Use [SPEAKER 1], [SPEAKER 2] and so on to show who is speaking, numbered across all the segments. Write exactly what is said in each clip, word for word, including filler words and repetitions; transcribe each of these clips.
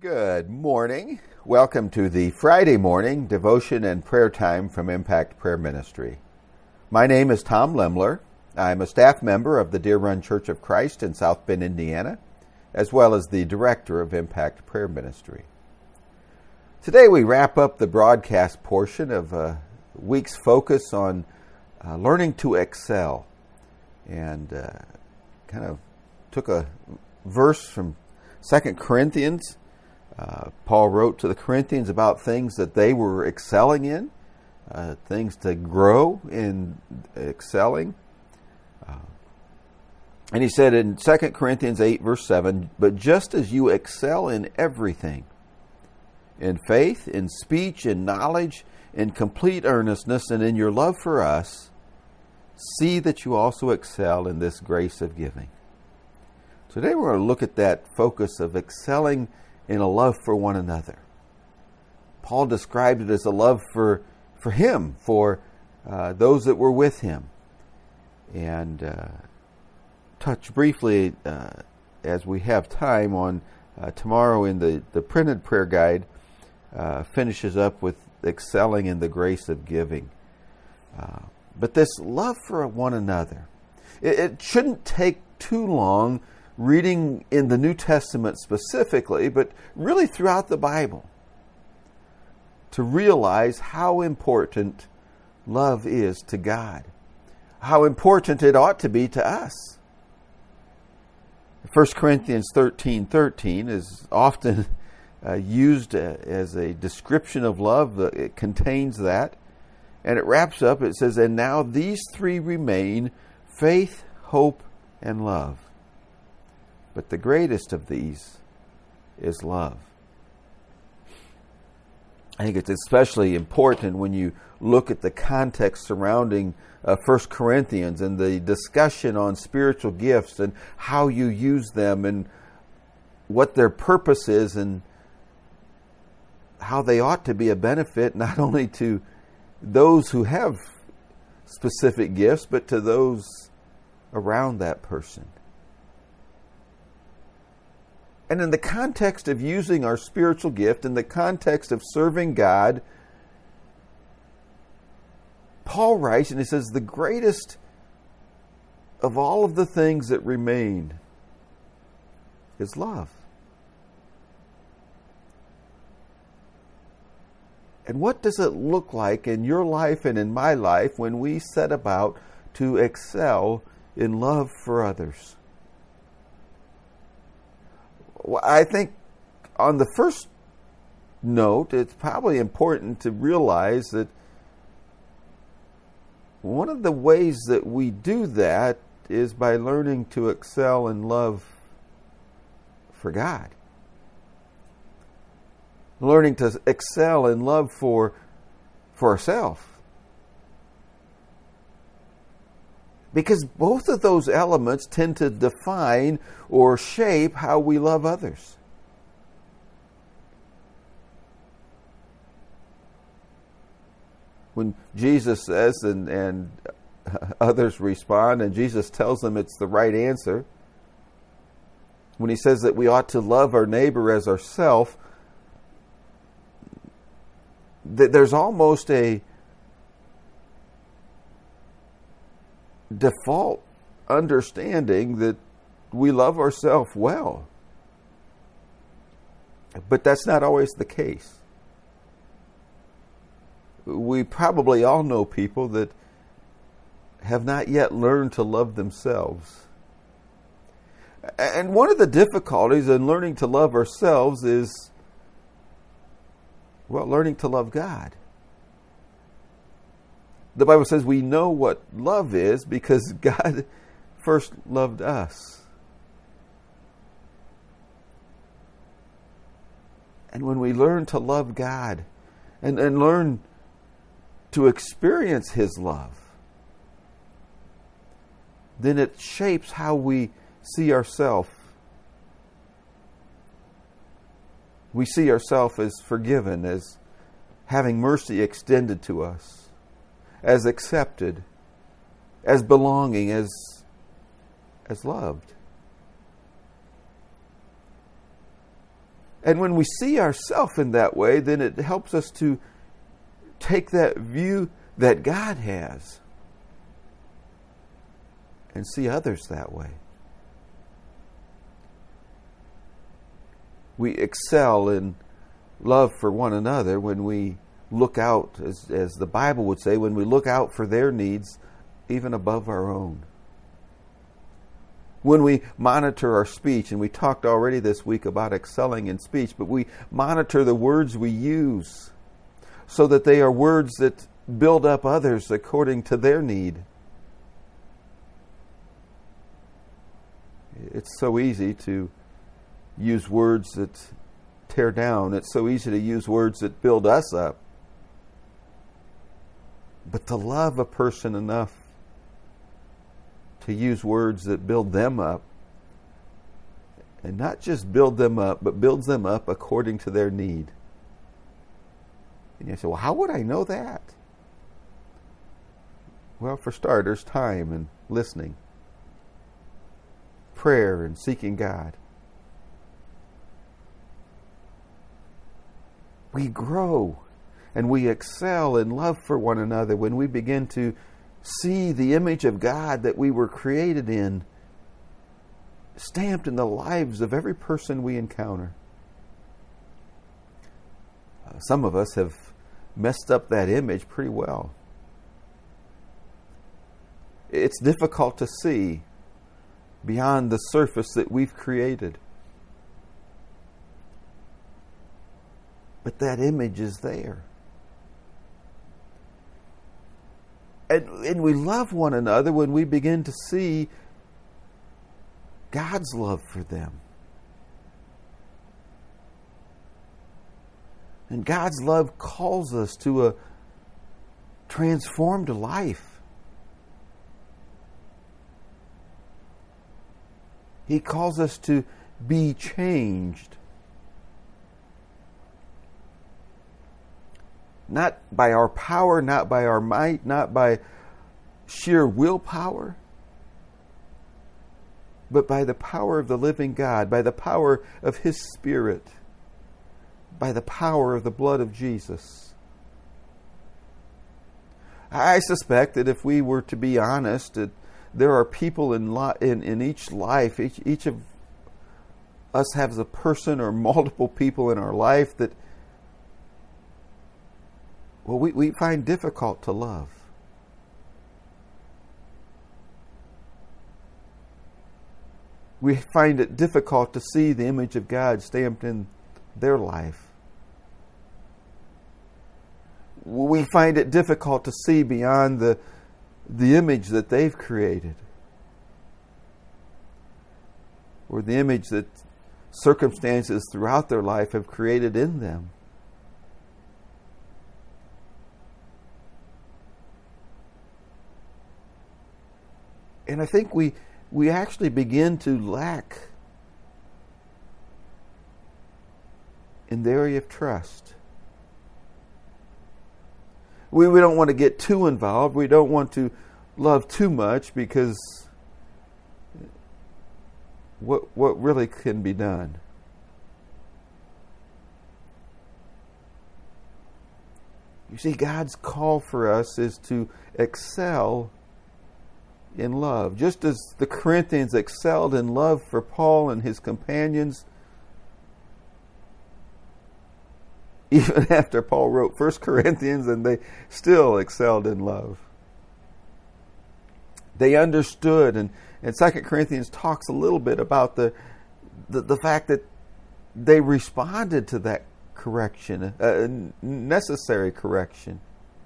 [SPEAKER 1] Good morning. Welcome to the Friday morning devotion and prayer time from Impact Prayer Ministry. My name is Tom Lemler. I'm a staff member of the Deer Run Church of Christ in South Bend, Indiana, as well as the director of Impact Prayer Ministry. Today we wrap up the broadcast portion of a week's focus on uh, learning to excel, and uh, kind of took a verse from Second Corinthians. Uh, Paul wrote to the Corinthians about things that they were excelling in, uh, things to grow in excelling. Uh, and he said in Second Corinthians eight, verse seven, "But just as you excel in everything, in faith, in speech, in knowledge, in complete earnestness, and in your love for us, see that you also excel in this grace of giving." Today we're going to look at that focus of excelling in a love for one another. Paul described it as a love for, for him, for uh, those that were with him. And uh, touch briefly, uh, as we have time, on uh, tomorrow in the, the printed prayer guide, uh, finishes up with excelling in the grace of giving. Uh, but this love for one another, it, it shouldn't take too long reading in the New Testament specifically, but really throughout the Bible, to realize how important love is to God, how important it ought to be to us. First Corinthians thirteen thirteen is often uh, used uh, as a description of love. It contains that, and it wraps up, it says, "And now these three remain, faith, hope, and love. But the greatest of these is love." I think it's especially important when you look at the context surrounding uh, First Corinthians and the discussion on spiritual gifts and how you use them and what their purpose is and how they ought to be a benefit not only to those who have specific gifts, but to those around that person. And in the context of using our spiritual gift, in the context of serving God, Paul writes, and he says, the greatest of all of the things that remain is love. And what does it look like in your life and in my life when we set about to excel in love for others? I think on the first note, it's probably important to realize that one of the ways that we do that is by learning to excel in love for God. Learning to excel in love for, for ourselves. Because both of those elements tend to define or shape how we love others. When Jesus says, and, and others respond, and Jesus tells them it's the right answer, when he says that we ought to love our neighbor as ourselves, that there's almost a default understanding that we love ourselves well. But that's not always the case. We probably all know people that have not yet learned to love themselves. And one of the difficulties in learning to love ourselves is, well, learning to love God. The Bible says we know what love is because God first loved us. And when we learn to love God and, and learn to experience His love, then it shapes how we see ourselves. We see ourselves as forgiven, as having mercy extended to us, as accepted, as belonging, as, as loved. And when we see ourselves in that way, then it helps us to take that view that God has and see others that way. We excel in love for one another when we look out, as, as the Bible would say, when we look out for their needs even above our own. When we monitor our speech, and we talked already this week about excelling in speech, but we monitor the words we use so that they are words that build up others according to their need. It's so easy to use words that tear down. It's so easy to use words that build us up. But to love a person enough to use words that build them up, and not just build them up, but builds them up according to their need. And you say, well, how would I know that? Well, for starters, time and listening, prayer and seeking God. We grow and we excel in love for one another when we begin to see the image of God that we were created in stamped in the lives of every person we encounter. Uh, some of us have messed up that image pretty well. It's difficult to see beyond the surface that we've created. But that image is there. And, and we love one another when we begin to see God's love for them. And God's love calls us to a transformed life. He calls us to be changed. Not by our power, not by our might, not by sheer willpower, but by the power of the living God, by the power of His Spirit, by the power of the blood of Jesus. I suspect that if we were to be honest, that there are people in, li- in, in each life, each, each of us has a person or multiple people in our life that Well, we, we find difficult to love. We find it difficult to see the image of God stamped in their life. We find it difficult to see beyond the, the image that they've created, or the image that circumstances throughout their life have created in them. And I think we we actually begin to lack in the area of trust. We, we don't want to get too involved. We don't want to love too much, because what what really can be done? You see, God's call for us is to excel in love. Just as the Corinthians excelled in love for Paul and his companions, even after Paul wrote First Corinthians, and they still excelled in love. They understood, and, and Second Corinthians talks a little bit about the, the, the fact that they responded to that correction, uh, necessary correction.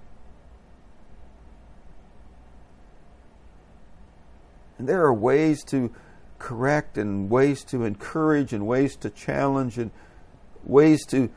[SPEAKER 1] And there are ways to correct, and ways to encourage, and ways to challenge, and ways to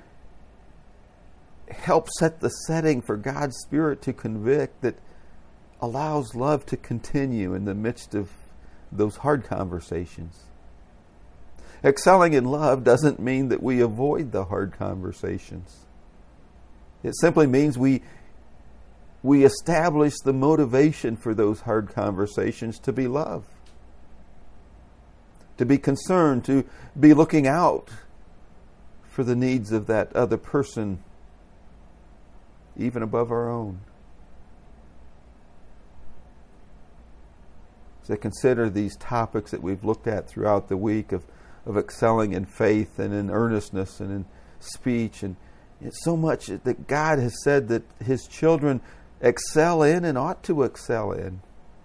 [SPEAKER 1] help set the setting for God's Spirit to convict, that allows love to continue in the midst of those hard conversations. Excelling in love doesn't mean that we avoid the hard conversations. It simply means we we establish the motivation for those hard conversations to be love, to be concerned, to be looking out for the needs of that other person, even above our own. As I consider these topics that we've looked at throughout the week of, of excelling in faith and in earnestness and in speech, and it's so much that God has said that His children excel in and ought to excel in.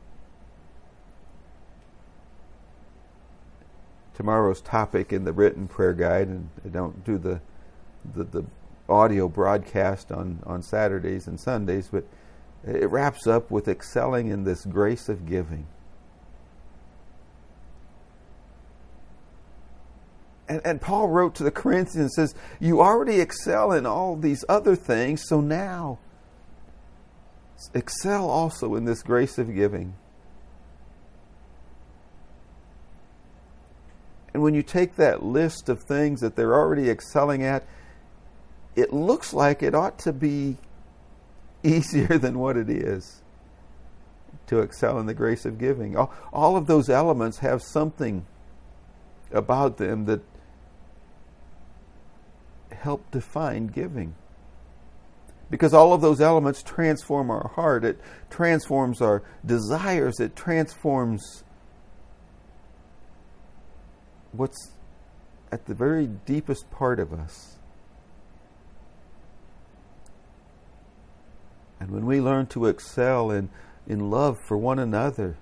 [SPEAKER 1] Tomorrow's topic in the written prayer guide, and I don't do the the, the audio broadcast on, on Saturdays and Sundays, but it wraps up with excelling in this grace of giving. And, and Paul wrote to the Corinthians and says, you already excel in all these other things, so now excel also in this grace of giving. And when you take that list of things that they're already excelling at, it looks like it ought to be easier than what it is to excel in the grace of giving. All, all of those elements have something about them that help define giving. Because all of those elements transform our heart. It transforms our desires. It transforms what's at the very deepest part of us. And when we learn to excel in, in love for one another,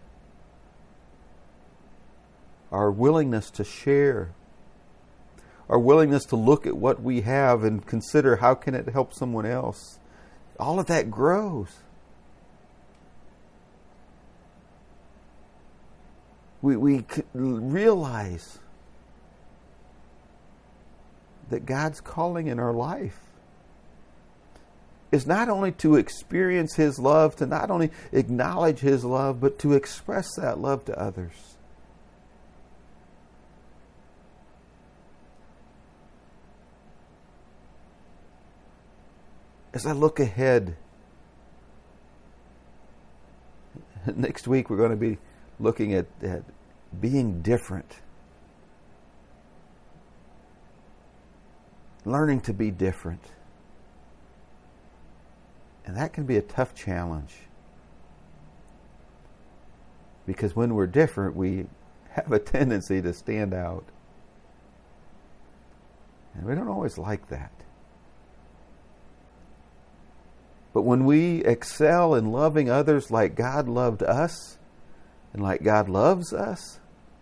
[SPEAKER 1] our willingness to share, our willingness to look at what we have and consider how can it help someone else, all of that grows. We, we realize that God's calling in our life is not only to experience His love, to not only acknowledge His love, but to express that love to others. As I look ahead, next week we're going to be looking at, at being different. Learning to be different. And that can be a tough challenge. Because when we're different, we have a tendency to stand out. And we don't always like that. But when we excel in loving others like God loved us, and like God loves us,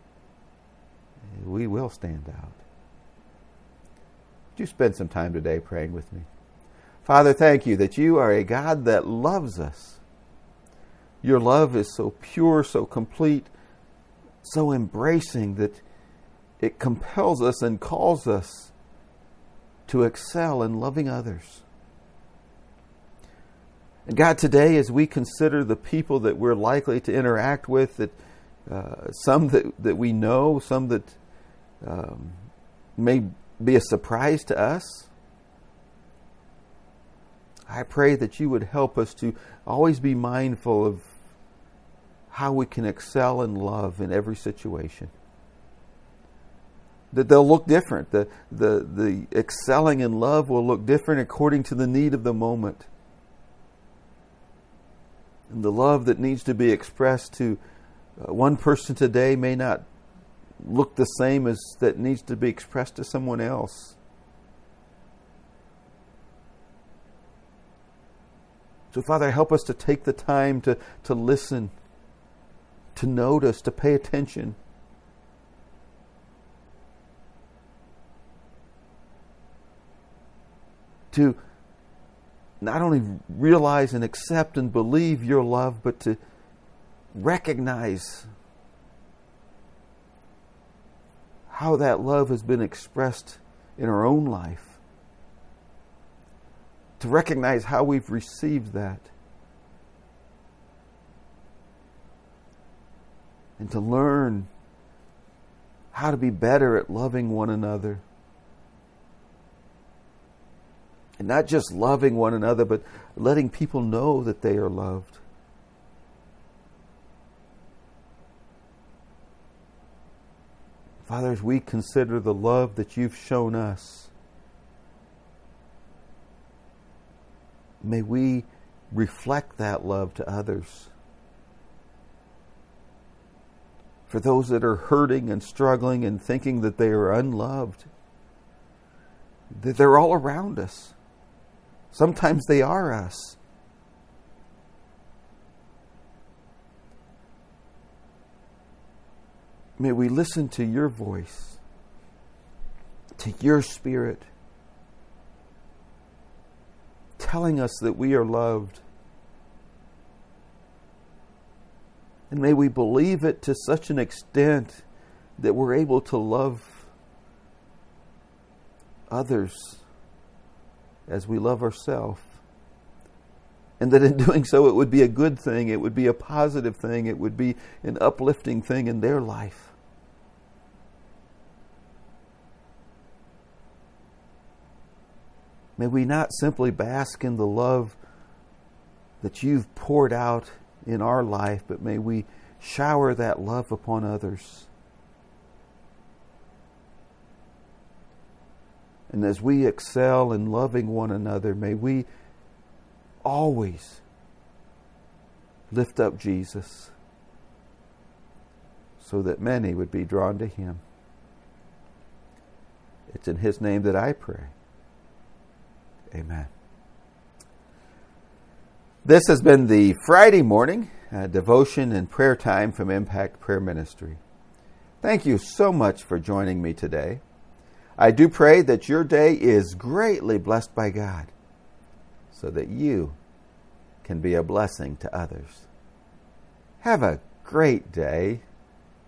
[SPEAKER 1] we will stand out. Would you spend some time today praying with me? Father, thank you that you are a God that loves us. Your love is so pure, so complete, so embracing that it compels us and calls us to excel in loving others. And God, today as we consider the people that we're likely to interact with, that uh, some that, that we know, some that um, may be a surprise to us, I pray that you would help us to always be mindful of how we can excel in love in every situation. That they'll look different. The, the, the excelling in love will look different according to the need of the moment. And the love that needs to be expressed to uh, one person today may not look the same as that needs to be expressed to someone else. So, Father, help us to take the time to, to listen, to notice, to pay attention. To not only realize and accept and believe your love, but to recognize how that love has been expressed in our own life. To recognize how we've received that. And to learn how to be better at loving one another. And not just loving one another, but letting people know that they are loved. Father, as we consider the love that you've shown us, may we reflect that love to others. For those that are hurting and struggling and thinking that they are unloved, that they're all around us. Sometimes they are us. May we listen to your voice, to your Spirit, telling us that we are loved. And may we believe it to such an extent that we're able to love others as we love ourselves. And that in doing so, it would be a good thing, it would be a positive thing, it would be an uplifting thing in their life. May we not simply bask in the love that you've poured out in our life, but may we shower that love upon others. And as we excel in loving one another, may we always lift up Jesus so that many would be drawn to Him. It's in His name that I pray. Amen. This has been the Friday morning uh, devotion and prayer time from Impact Prayer Ministry. Thank you so much for joining me today. I do pray that your day is greatly blessed by God so that you can be a blessing to others. Have a great day.